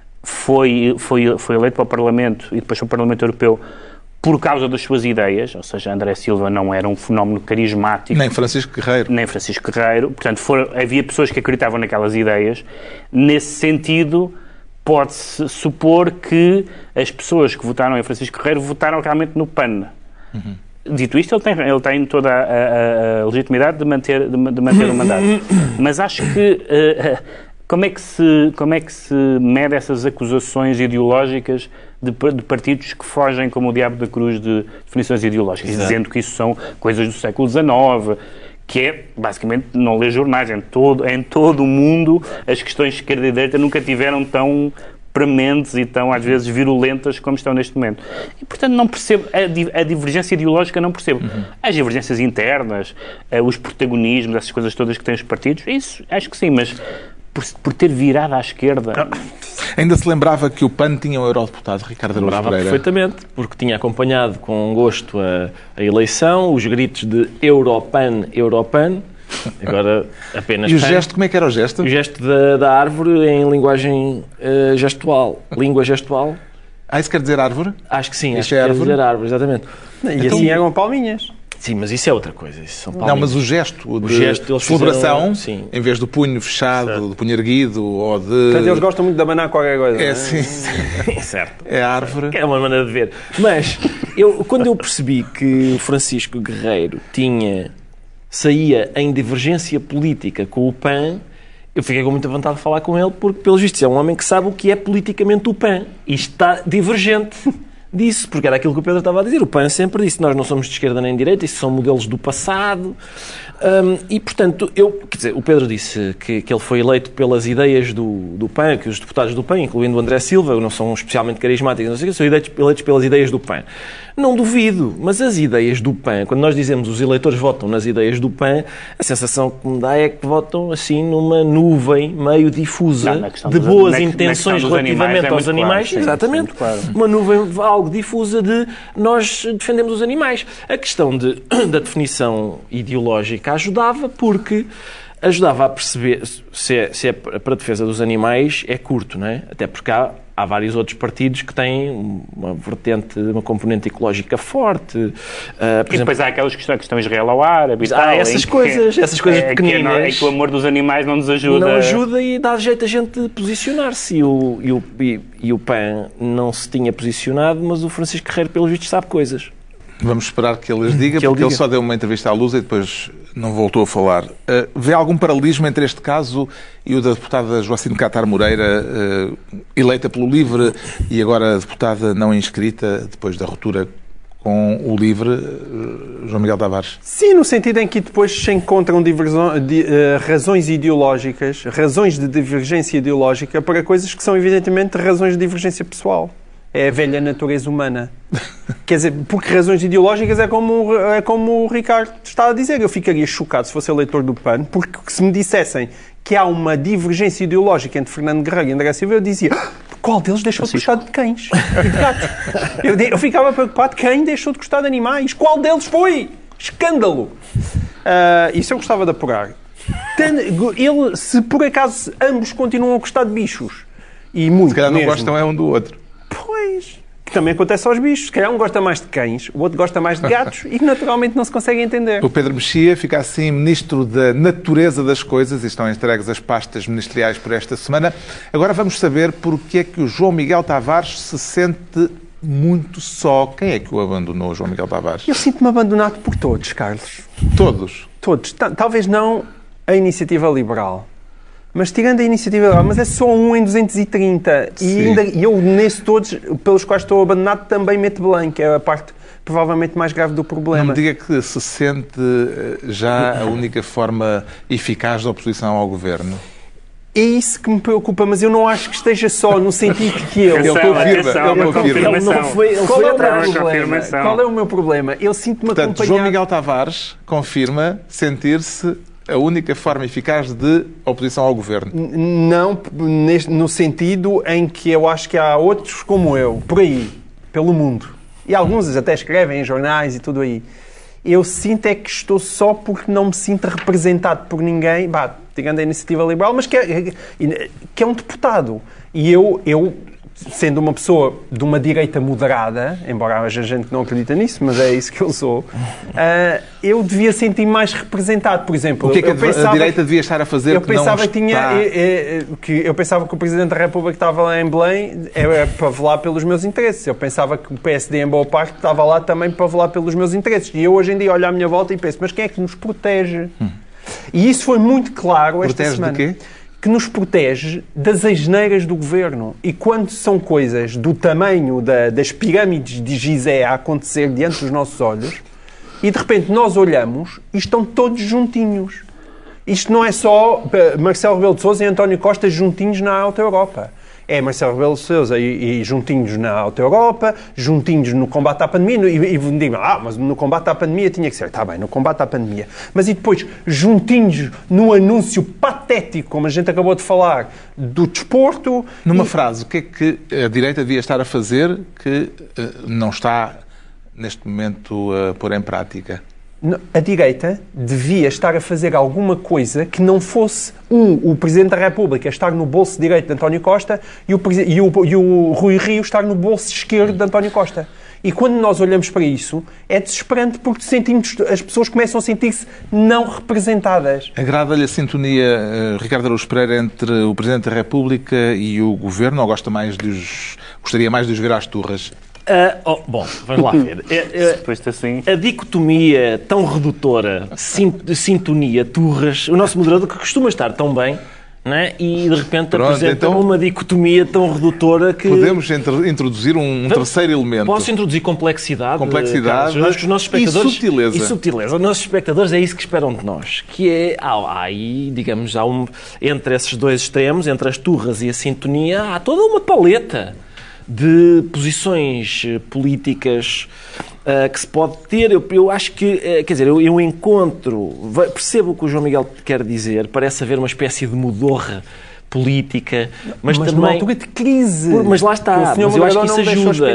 foi eleito para o Parlamento e depois para o Parlamento Europeu por causa das suas ideias, ou seja, André Silva não era um fenómeno carismático. Nem Francisco Guerreiro. Portanto, havia pessoas que acreditavam naquelas ideias. Nesse sentido, pode-se supor que as pessoas que votaram em Francisco Guerreiro votaram realmente no PAN. Uhum. Dito isto, ele tem toda a legitimidade de manter o mandato. Mas acho que... Como é que se mede essas acusações ideológicas de partidos que fogem como o diabo da cruz de definições ideológicas, exato, dizendo que isso são coisas do século XIX, que é, basicamente, não ler jornais. Em todo o mundo, as questões de esquerda e direita nunca tiveram tão prementes e tão, às vezes, virulentas como estão neste momento. E, portanto, não percebo, a divergência ideológica não percebo. Uhum. As divergências internas, os protagonismos, essas coisas todas que têm os partidos, isso acho que sim, mas... Por ter virado à esquerda. Ainda se lembrava que o PAN tinha um eurodeputado, Ricardo Araújo Pereira? Perfeitamente, porque tinha acompanhado com gosto a eleição, os gritos de Europan, Europan, agora apenas... E o gesto, como é que era o gesto? O gesto da árvore em linguagem gestual, língua gestual. Isso quer dizer árvore? Acho que sim, quer dizer árvore, exatamente. E assim eram palminhas. Sim, mas isso é outra coisa. Isso são não, mas o gesto de celebração, em vez do punho fechado, certo, do punho erguido, ou de... Portanto, eles gostam muito de abanar qualquer coisa. É, sim. Certo. É a árvore. É uma maneira de ver. Mas, quando eu percebi que o Francisco Guerreiro saía em divergência política com o PAN, eu fiquei com muita vontade de falar com ele, porque, pelos vistos, é um homem que sabe o que é politicamente o PAN. E está divergente disso, porque era aquilo que o Pedro estava a dizer. O PAN sempre disse, nós não somos de esquerda nem de direita, isso são modelos do passado. E, portanto, o Pedro disse que ele foi eleito pelas ideias do PAN, que os deputados do PAN, incluindo o André Silva, não são especialmente carismáticos, não sei o que, são eleitos pelas ideias do PAN. Não duvido, mas as ideias do PAN, quando nós dizemos os eleitores votam nas ideias do PAN, a sensação que me dá é que votam assim numa nuvem meio difusa de boas intenções relativamente aos animais. Claro, exatamente. Sim, claro. Uma nuvem algo difusa de nós defendemos os animais. A questão da definição ideológica ajudava, porque ajudava a perceber se é para a defesa dos animais é curto, não é? Até porque há vários outros partidos que têm uma componente ecológica forte. E depois há aquelas questões Israel ao árabe e tal. Essas coisas pequeninas. Em que o amor dos animais não nos ajuda. Não ajuda e dá jeito a gente posicionar-se. E o PAN não se tinha posicionado, mas o Francisco Guerreiro, pelos vistos, sabe coisas. Vamos esperar que ele as diga, porque ele só deu uma entrevista à Luz e depois não voltou a falar. Vê algum paralelismo entre este caso e o da deputada Joacine Catar Moreira, eleita pelo LIVRE e agora deputada não inscrita, depois da ruptura com o LIVRE, João Miguel Tavares? Sim, no sentido em que depois se encontram razões ideológicas, razões de divergência ideológica para coisas que são evidentemente razões de divergência pessoal. É a velha natureza humana. Quer dizer, porque razões ideológicas é como o Ricardo está a dizer. Eu ficaria chocado se fosse eleitor do PAN, porque se me dissessem que há uma divergência ideológica entre Fernando Guerreiro e André Silva, eu dizia, qual deles deixou de gostar de cães e de gatos? Eu ficava preocupado, quem deixou de gostar de animais? Qual deles foi? Escândalo! Isso eu gostava de apurar. Se por acaso ambos continuam a gostar de bichos, e muito se calhar não mesmo, gostam é um do outro. Pois, que também acontece aos bichos. Se calhar um gosta mais de cães, o outro gosta mais de gatos e naturalmente não se consegue entender. O Pedro Mexia fica assim Ministro da Natureza das Coisas e estão entregues as pastas ministeriais por esta semana. Agora vamos saber porque é que o João Miguel Tavares se sente muito só. Quem é que o abandonou, João Miguel Tavares? Eu sinto-me abandonado por todos, Carlos. Todos? Todos. Talvez não a Iniciativa Liberal. Mas tirando a Iniciativa Liberal, mas é só um em 230. E eu, nesse todos, pelos quais estou abandonado, também meto Belém, que é a parte provavelmente mais grave do problema. Não me diga que se sente já a única forma eficaz de oposição ao Governo. É isso que me preocupa, mas eu não acho que esteja só no sentido que ele confirma. Não foi atrás. Qual é o meu problema? Eu sinto-me acompanhado... Portanto, João Miguel Tavares confirma sentir-se a única forma eficaz de oposição ao Governo. Não no sentido em que eu acho que há outros como eu, por aí, pelo mundo. E alguns até escrevem em jornais e tudo aí. Eu sinto é que estou só porque não me sinto representado por ninguém, tirando a Iniciativa Liberal, mas que é um deputado. E eu, sendo uma pessoa de uma direita moderada, embora haja gente que não acredita nisso, mas é isso que eu sou, eu devia sentir mais representado. Por exemplo, o que é que a direita devia estar a fazer eu pensava que o Presidente da República estava lá em Belém era para velar pelos meus interesses. Eu pensava que o PSD, em boa parte, estava lá também para velar pelos meus interesses. E eu, hoje em dia, olho à minha volta e penso, mas quem é que nos protege? E isso foi muito claro esta semana. Protege de quê? Que nos protege das asneiras do Governo. E quando são coisas do tamanho das pirâmides de Gizé a acontecer diante dos nossos olhos, e de repente nós olhamos e estão todos juntinhos. Isto não é só Marcelo Rebelo de Sousa e António Costa juntinhos na Alta Europa. É Marcelo Rebelo de Sousa e juntinhos na Alta Europa, juntinhos no combate à pandemia, e digam, mas no combate à pandemia tinha que ser. Está bem, no combate à pandemia. Mas e depois, juntinhos no anúncio patético, como a gente acabou de falar, do desporto... Numa frase, o que é que a direita devia estar a fazer que não está, neste momento, a pôr em prática? A direita devia estar a fazer alguma coisa que não fosse o Presidente da República estar no bolso direito de António Costa e o Rui Rio estar no bolso esquerdo de António Costa. E quando nós olhamos para isso, é desesperante porque as pessoas começam a sentir-se não representadas. Agrada-lhe a sintonia, Ricardo Araújo Pereira, entre o Presidente da República e o Governo, ou gostaria mais de os ver às turras? Bom, vamos lá ver. A dicotomia tão redutora, sintonia, turras, o nosso moderador que costuma estar tão bem, não é? E de repente apresenta uma dicotomia tão redutora que... Podemos introduzir um terceiro elemento. Posso introduzir complexidade Carlos, os nossos espectadores, e subtileza. Os nossos espectadores é isso que esperam de nós. Que é, entre esses dois extremos, entre as turras e a sintonia, há toda uma paleta de posições políticas que se pode ter. Eu acho que, eu encontro, percebo o que o João Miguel quer dizer, parece haver uma espécie de mudorra política, mas também... numa altura de crise. Mas lá está, mas eu acho que isso ajuda.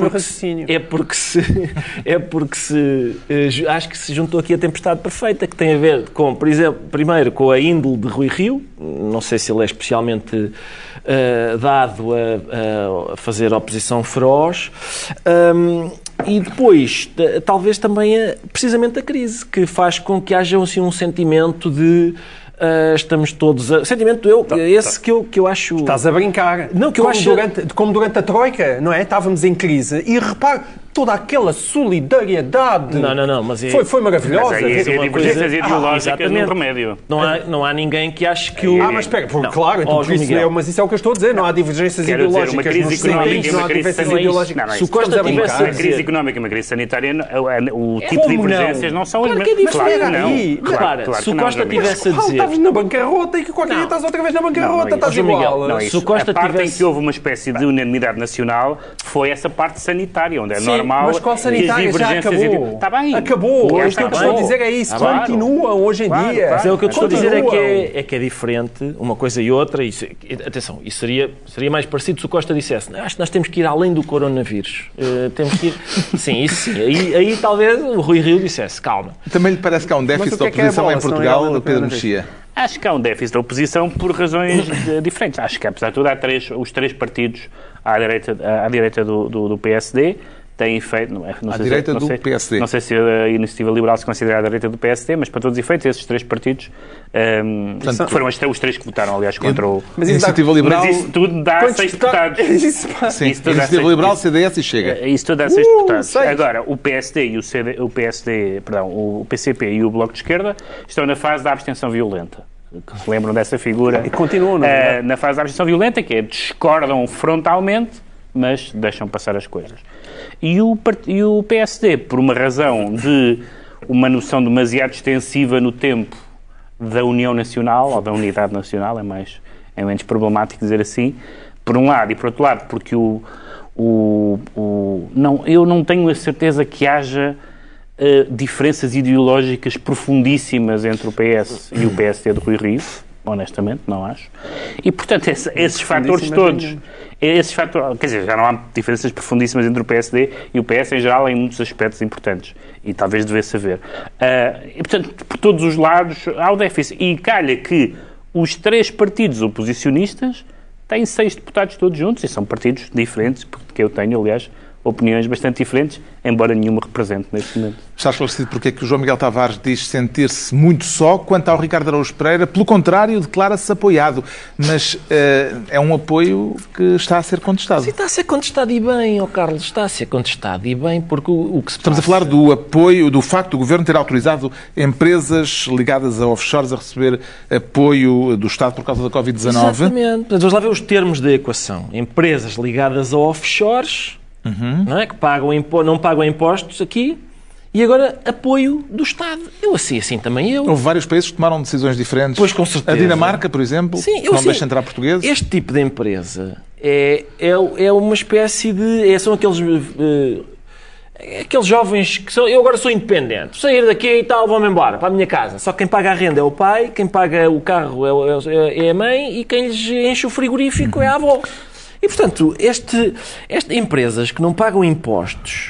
Acho que se juntou aqui a tempestade perfeita, que tem a ver com, por exemplo, primeiro com a índole de Rui Rio, não sei se ele é especialmente dado a fazer oposição feroz, e depois, talvez também precisamente a crise, que faz com que haja assim, um sentimento de estamos todos a... Sentimento que eu acho... Estás a brincar. Não, que eu acho... Como durante a Troika, não é? Estávamos em crise e repare, toda aquela solidariedade... Não, mas... Foi maravilhosa. Mas aí é divergências ideológicas no remédio. Não há ninguém que ache que o... mas espera, claro, então mas isso é o que eu estou a dizer, não há divergências ideológicas. Uma crise económica e uma crise sanitária. Se o Costa tivesse a crise económica e uma crise sanitária, o tipo de divergências não são as mesmas. Claro que não. Claro, se o Costa tivesse a dizer... Estás na bancarrota e que qualquer dia estás outra vez na bancarrota, estás igual. Se o Costa tivesse... A parte em que houve uma espécie de unanimidade nacional foi essa parte sanitária, onde é normal normal. Mas qual sanitária já acabou? Está bem. Acabou. O que eu estou a dizer é isso. Continuam hoje em dia. Mas o que eu estou a dizer é que é diferente uma coisa e outra. Atenção, isso seria mais parecido se o Costa dissesse: acho que nós temos que ir além do coronavírus. Temos que ir... Sim, isso sim. Aí talvez o Rui Rio dissesse: calma. Também lhe parece que há um déficit de oposição em Portugal, Pedro Mexia? Acho que há um déficit da oposição por razões diferentes. Acho que, apesar de tudo, os três partidos à direita do PSD têm feito... PSD. Não sei se a Iniciativa Liberal se considera à direita do PSD, mas para todos os efeitos, esses três partidos portanto, foram os três que votaram, aliás, contra o... Mas Iniciativa Liberal... Mas isso tudo dá 6 deputados. Sim, Iniciativa Liberal, CDS e Chega. Isso tudo dá 6 deputados. Agora, o PSD e o PCP e o Bloco de Esquerda estão na fase da abstenção violenta. Que se lembram dessa figura? E continuam, na fase da abstenção violenta, que é discordam frontalmente, mas deixam passar as coisas. E o PSD, por uma razão de uma noção demasiado extensiva no tempo da União Nacional, ou da Unidade Nacional, é menos problemático dizer assim, por um lado, e por outro lado, porque eu não tenho a certeza que haja diferenças ideológicas profundíssimas entre o PS e o PSD do Rui Rio, honestamente, não acho. E, portanto, esses fatores todos... quer dizer, já não há diferenças profundíssimas entre o PSD e o PS em geral em muitos aspectos importantes. E talvez devesse haver. E, portanto, por todos os lados há o déficit. E calha que os três partidos oposicionistas têm 6 deputados todos juntos, e são partidos diferentes, porque eu tenho, aliás, opiniões bastante diferentes, embora nenhuma represente neste momento. Está esclarecido porque é que o João Miguel Tavares diz sentir-se muito só, quanto ao Ricardo Araújo Pereira, pelo contrário, declara-se apoiado. Mas é um apoio que está a ser contestado. Sim, está a ser contestado e bem, Carlos, está a ser contestado e bem, porque o que se Estamos a falar do apoio, do facto do Governo ter autorizado empresas ligadas a offshores a receber apoio do Estado por causa da Covid-19. Exatamente. Portanto, vamos lá ver os termos da equação. Empresas ligadas a offshores... Não é? Que não pagam impostos aqui e agora apoio do Estado. Assim também eu. Houve vários países que tomaram decisões diferentes. Pois, com certeza. A Dinamarca, por exemplo, sim, que não deixa entrar portugueses. Este tipo de empresa é uma espécie de... São aqueles jovens que são... Eu agora sou independente. Sair daqui e tal, vou-me embora para a minha casa. Só quem paga a renda é o pai, quem paga o carro é a mãe e quem lhes enche o frigorífico é a avó. E, portanto, empresas que não pagam impostos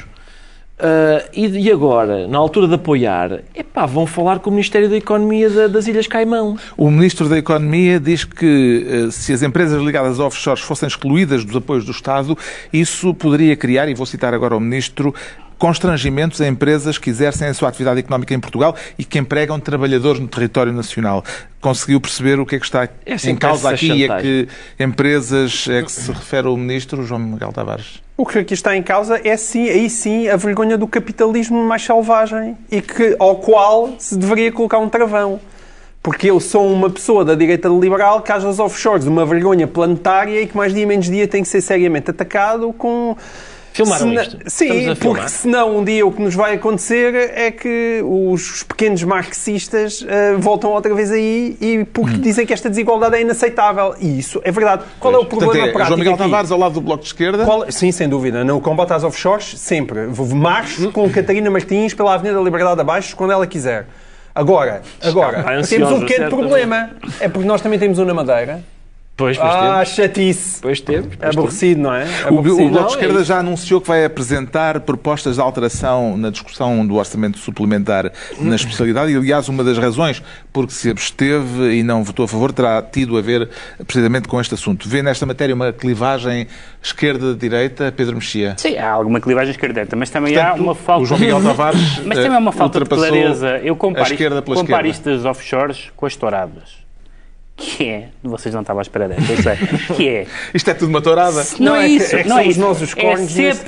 e agora, na altura de apoiar, vão falar com o Ministério da Economia das Ilhas Caimão. O Ministro da Economia diz que se as empresas ligadas a offshores fossem excluídas dos apoios do Estado, isso poderia criar, e vou citar agora o Ministro, constrangimentos a empresas que exercem a sua atividade económica em Portugal e que empregam trabalhadores no território nacional. Conseguiu perceber o que é que está em causa aqui e a que empresas é que se refere o Ministro João Miguel Tavares? O que aqui está em causa é, aí sim, a vergonha do capitalismo mais selvagem e ao qual se deveria colocar um travão. Porque eu sou uma pessoa da direita liberal que haja os offshores de uma vergonha planetária e que mais dia menos dia tem que ser seriamente atacado com... Filmaram isto? Sim, porque senão um dia o que nos vai acontecer é que os pequenos marxistas voltam outra vez aí e porque dizem que esta desigualdade é inaceitável. E isso é verdade. Qual é o problema prático João Miguel aqui? Tavares ao lado do Bloco de Esquerda? Sim, sem dúvida. No combate às offshores, sempre. Marcho com Catarina Martins pela Avenida da Liberdade abaixo, quando ela quiser. Agora temos um pequeno problema. É porque nós também temos um na Madeira. Pois temos. Chatice. Pois temos. Aborrecido, não é? O Bloco de Esquerda já anunciou que vai apresentar propostas de alteração na discussão do orçamento suplementar na especialidade e, aliás, uma das razões por que se absteve e não votou a favor terá tido a ver precisamente com este assunto. Vê nesta matéria uma clivagem esquerda-direita, Pedro Mexia? Sim, há alguma clivagem esquerda-direita, mas também há uma falta... O João Miguel Tavares mas também há uma falta de clareza. Eu comparo esquerda. Isto das offshores com as touradas. Que é, vocês não estavam à espera desta, eu sei, que é... Isto é tudo uma tourada? Não é isso, não é isso. Nós os cornos, se é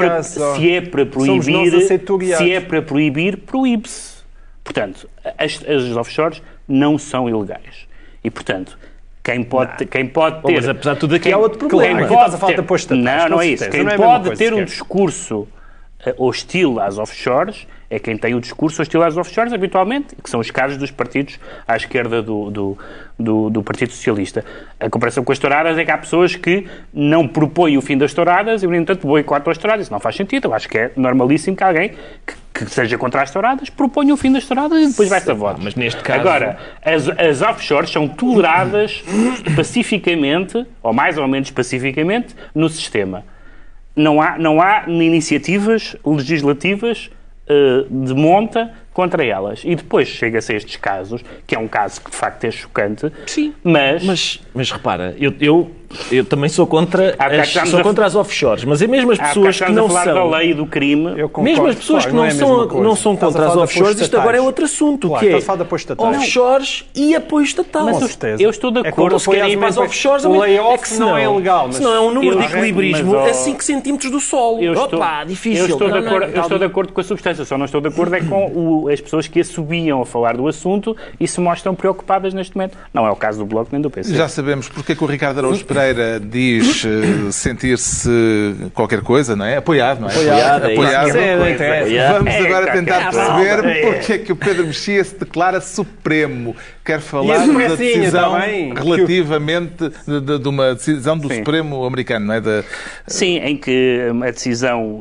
para proibir, proíbe-se. Portanto, as offshores não são ilegais. E, portanto, quem pode ter... Mas, apesar de tudo, aqui há outro problema. Não é isso. Quem pode ter um discurso hostil às offshores é quem tem o discurso hostil às offshores, habitualmente, que são os casos dos partidos à esquerda do Partido Socialista. A comparação com as touradas é que há pessoas que não propõem o fim das touradas e, no entanto, boicotam as touradas. Isso não faz sentido. Eu acho que é normalíssimo que alguém que seja contra as touradas proponha o fim das touradas e depois vai-se a votos. Mas neste caso... Agora, as offshores são toleradas pacificamente, ou mais ou menos pacificamente, no sistema. Não há iniciativas legislativas de monta contra elas. E depois chega-se a estes casos, que é um caso que de facto é chocante. Sim, mas repara, eu também sou contra as offshores, mas é mesmo as pessoas que não são... da lei do crime... Mesmo as pessoas que não são contra as offshores, isto agora é outro assunto, que é offshores e apoio estatal. Mas eu estou de acordo. Se querem ir para as offshores, o layoff não é legal. Senão é um número de equilibrismo a 5 centímetros do solo. Difícil. Eu estou de acordo com a substância, só não estou de acordo é com as pessoas que assobiam a falar do assunto e se mostram preocupadas neste momento. Não é o caso do Bloco nem do PC. Já sabemos porque é que o Ricardo Araújo Pereira diz sentir-se qualquer coisa, não é? Apoiado, não é? Apoiado. Vamos agora tentar perceber porque é que o Pedro Mexia se declara supremo. Quer falar da decisão relativamente de uma decisão do Supremo americano, não é? Sim, em que a decisão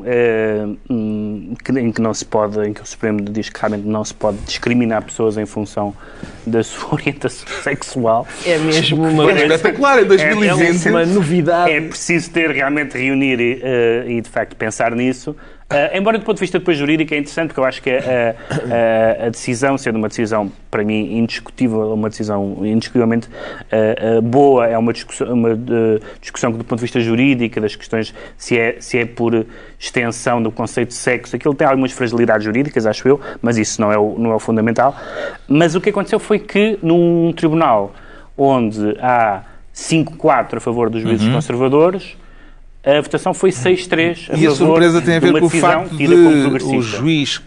em que não se pode, em que o Supremo diz que realmente não se pode discriminar pessoas em função da sua orientação sexual. É mesmo uma espetacular em 2020. É uma novidade. É preciso realmente reunir e de facto pensar nisso. Embora do ponto de vista depois jurídico é interessante, porque eu acho que a decisão, sendo uma decisão para mim indiscutível, uma decisão indiscutivelmente boa, é uma discussão que do ponto de vista jurídico, das questões se é por extensão do conceito de sexo, aquilo tem algumas fragilidades jurídicas, acho eu, mas isso não é o fundamental. Mas o que aconteceu foi que num tribunal onde há 5-4 a favor dos juízes conservadores, a votação foi 6-3 a favor. E a surpresa tem a ver com o facto de o juiz,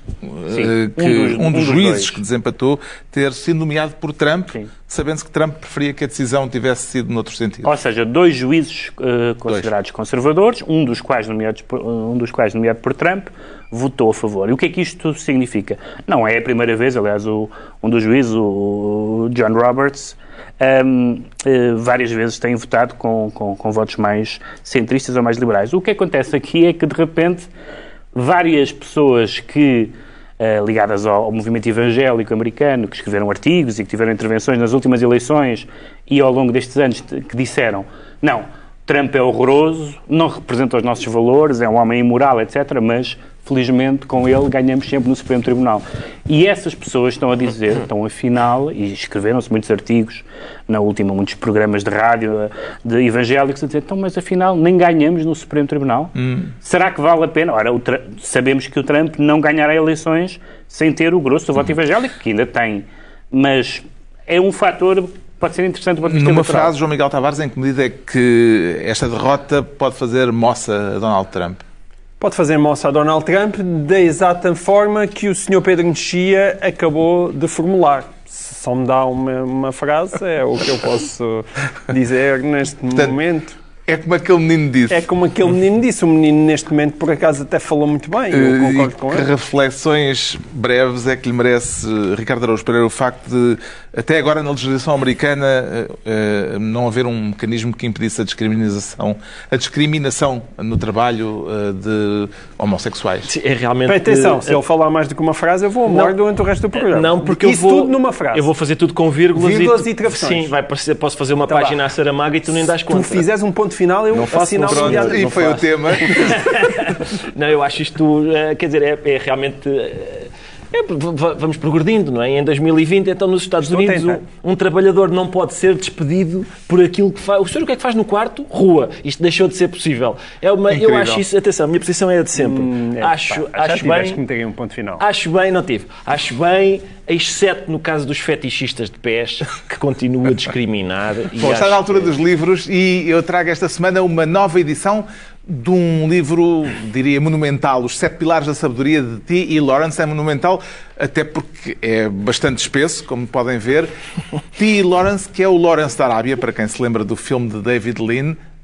um dos juízes que desempatou, ter sido nomeado por Trump, sabendo-se que Trump preferia que a decisão tivesse sido noutro sentido. Ou seja, 2 juízes considerados conservadores, um dos quais nomeado por Trump, votou a favor. E o que é que isto significa? Não é a primeira vez, aliás, um dos juízes, o John Roberts, várias vezes tem votado com votos mais centristas ou mais liberais. O que acontece aqui é que, de repente, várias pessoas que, ligadas ao movimento evangélico americano, que escreveram artigos e que tiveram intervenções nas últimas eleições e ao longo destes anos, que disseram, não, Trump é horroroso, não representa os nossos valores, é um homem imoral, etc., mas felizmente com ele ganhamos sempre no Supremo Tribunal. E essas pessoas estão a dizer, afinal, e escreveram-se muitos artigos na última, muitos programas de rádio de evangélicos a dizer, mas afinal nem ganhamos no Supremo Tribunal. Será que vale a pena? Ora, sabemos que o Trump não ganhará eleições sem ter o grosso do voto evangélico, que ainda tem, mas é um fator... Pode ser interessante do ponto de vista Numa eleitoral. frase, João Miguel Tavares, em que medida é que esta derrota pode fazer moça a Donald Trump? Pode fazer moça a Donald Trump da exata forma que o Sr. Pedro Mexia acabou de formular. Se só me dá uma frase, é o que eu posso dizer neste momento. É como aquele menino disse. É como aquele menino disse. O menino, neste momento, por acaso, até falou muito bem. Eu concordo com ele. Que reflexões breves é que lhe merece, Ricardo Araújo Pereira, o facto de, até agora, na legislação americana, não haver um mecanismo que impedisse a discriminação no trabalho de homossexuais? Sim, é realmente... Atenção, se ele falar mais do que uma frase, eu vou embora durante o resto do programa. Não, porque isso tudo numa frase. Eu vou fazer tudo com vírgulas e travessões. Sim, posso fazer uma página a Saramago e tu nem das conta. Tu fizeres um ponto final, eu assinalo imediatamente. E foi o tema. Não, eu acho isto, quer dizer, é realmente... vamos progredindo, não é? Em 2020, então, nos Estados Unidos, um trabalhador não pode ser despedido por aquilo que faz. O senhor o que é que faz no quarto? Rua. Isto deixou de ser possível. Eu acho isso... Atenção, a minha posição é a de sempre. Acho bem... que me tenha um ponto final. Acho bem, não tive. Acho bem, exceto no caso dos fetichistas de pés, que continua a discriminar. Bom, está na altura dos livros e eu trago esta semana uma nova edição de um livro, diria, monumental, Os 7 Pilares da Sabedoria, de T.E. Lawrence. É monumental até porque é bastante espesso, como podem ver. T.E. Lawrence, que é o Lawrence da Arábia, para quem se lembra do filme de David Lean,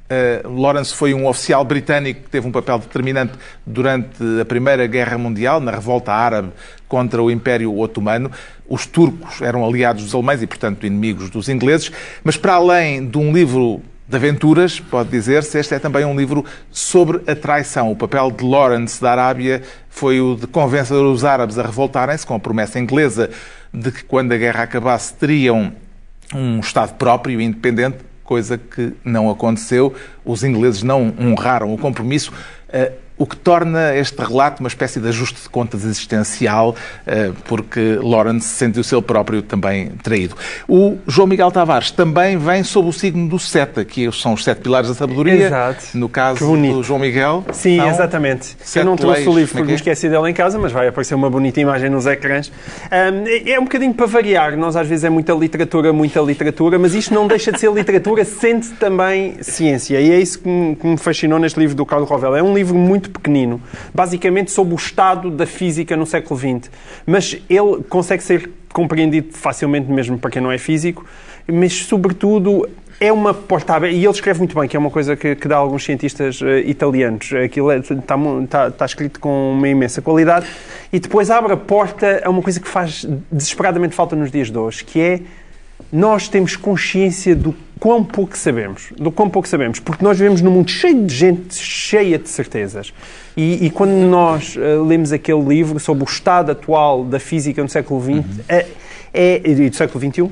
Lawrence foi um oficial britânico que teve um papel determinante durante a Primeira Guerra Mundial, na revolta árabe contra o Império Otomano. Os turcos eram aliados dos alemães e, portanto, inimigos dos ingleses. Mas, para além de um livro de aventuras, pode dizer-se, este é também um livro sobre a traição. O papel de Lawrence da Arábia foi o de convencer os árabes a revoltarem-se, com a promessa inglesa de que, quando a guerra acabasse, teriam um Estado próprio e independente, coisa que não aconteceu. Os ingleses não honraram o compromisso, o que torna este relato uma espécie de ajuste de contas existencial, porque Lawrence sentiu-se ele próprio também traído. O João Miguel Tavares também vem sob o signo do 7, que são os 7 pilares da sabedoria. Exato. No caso do João Miguel. Sim, exatamente. Eu não trouxe o livro porque me esqueci dele em casa, mas vai aparecer uma bonita imagem nos ecrãs. É um bocadinho para variar. Nós às vezes é muita literatura, mas isto não deixa de ser literatura, sente também ciência. E é isso que me fascinou neste livro do Carlos Rovel. É um livro muito pequenino, basicamente sobre o estado da física no século XX. Mas ele consegue ser compreendido facilmente mesmo para quem não é físico, mas sobretudo é uma porta aberta, e ele escreve muito bem, que é uma coisa que dá a alguns cientistas italianos. Aquilo está escrito com uma imensa qualidade e depois abre a porta a uma coisa que faz desesperadamente falta nos dias de hoje, que é nós temos consciência do quão pouco sabemos, porque nós vivemos num mundo cheio de gente, cheia de certezas. E quando nós lemos aquele livro sobre o estado atual da física no século XX, e do século XXI,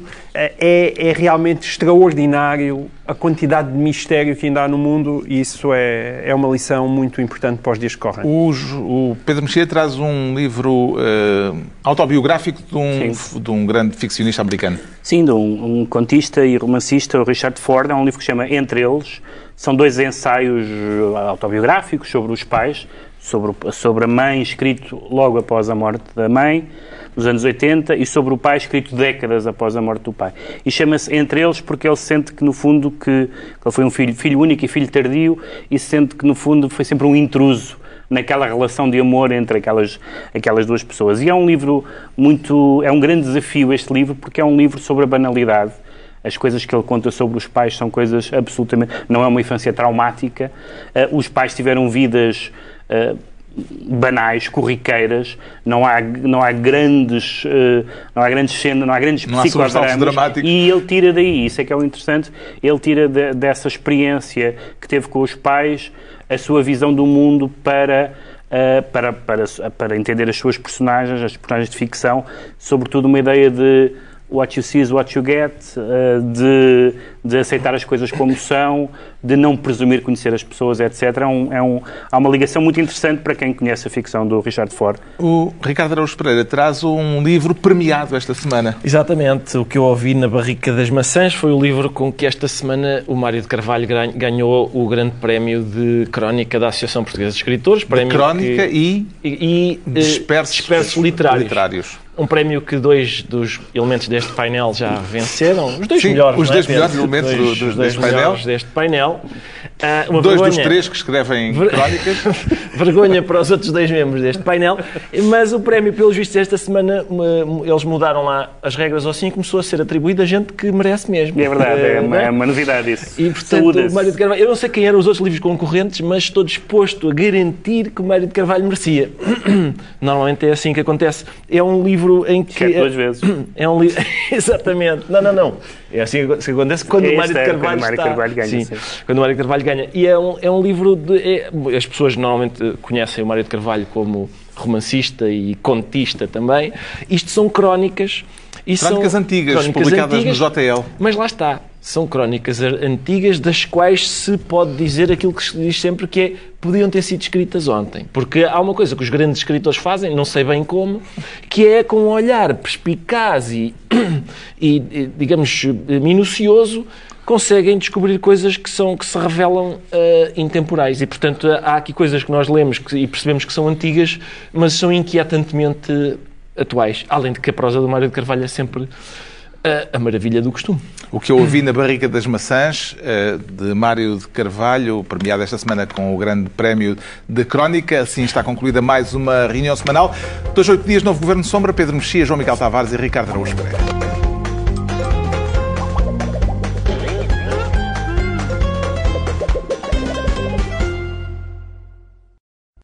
é realmente extraordinário a quantidade de mistério que ainda há no mundo, e isso é uma lição muito importante para os dias que correm. O Pedro Mexia traz um livro autobiográfico de um grande ficcionista americano. Sim, de um contista e romancista, o Richard Ford. É um livro que se chama Entre Eles. São 2 ensaios autobiográficos sobre os pais, sobre a mãe, escrito logo após a morte da mãe, nos anos 80, e sobre o pai, escrito décadas após a morte do pai. E chama-se Entre Eles porque ele sente que, no fundo, que ele foi um filho único e filho tardio, e sente que, no fundo, foi sempre um intruso naquela relação de amor entre aquelas duas pessoas. E é um livro é um grande desafio este livro, porque é um livro sobre a banalidade. As coisas que ele conta sobre os pais são coisas absolutamente... Não é uma infância traumática. Os pais tiveram vidas banais, corriqueiras. Não há grandes cenas, não há grandes psicodramas. E ele tira daí, isso é que é o interessante, ele tira dessa experiência que teve com os pais a sua visão do mundo para entender as suas personagens, as personagens de ficção, sobretudo uma ideia de what you see is what you get, de aceitar as coisas como são, de não presumir conhecer as pessoas, etc. Há uma ligação muito interessante para quem conhece a ficção do Richard Ford. O Ricardo Araújo Pereira traz um livro premiado esta semana. Exatamente. O que eu ouvi na Barrica das Maçãs foi o livro com que esta semana o Mário de Carvalho ganhou o grande prémio de Crónica da Associação Portuguesa de Escritores. De Crónica e Dispersos Literários. Um prémio que 2 dos elementos deste painel já venceram. Os 2 melhores, os 2 melhores elementos deste painel. 2 dos 3 que escrevem crónicas. Vergonha para os outros 2 membros deste painel. Mas o prémio, pelos vistos, esta semana eles mudaram lá as regras assim e começou a ser atribuído a gente que merece mesmo. É verdade, é uma novidade isso. E, portanto, o Mário de Carvalho, eu não sei quem eram os outros livros concorrentes, mas estou disposto a garantir que o Mário de Carvalho merecia. Normalmente é assim que acontece. É um livro em que... 2 vezes. É um livro... Exatamente. Não. É assim que acontece quando o Mário de Carvalho ganha. Sim. Quando o Mário de Carvalho ganha. E é um livro de... As pessoas normalmente conhecem o Mário de Carvalho como romancista e contista também. Isto são crónicas. Crónicas antigas, publicadas no JL. Mas lá está. São crónicas antigas das quais se pode dizer aquilo que se diz sempre, que é podiam ter sido escritas ontem. Porque há uma coisa que os grandes escritores fazem, não sei bem como, que é com um olhar perspicaz e digamos, minucioso, conseguem descobrir coisas que se revelam intemporais. E, portanto, há aqui coisas que nós lemos e percebemos que são antigas, mas são inquietantemente atuais. Além de que a prosa do Mário de Carvalho é sempre a maravilha do costume. O que eu ouvi na Barrica das Maçãs, de Mário de Carvalho, premiado esta semana com o grande prémio de Crónica. Assim está concluída mais uma reunião semanal. 2 a 8 dias, novo Governo de Sombra, Pedro Mexia, João Miguel Tavares e Ricardo Araújo Pereira.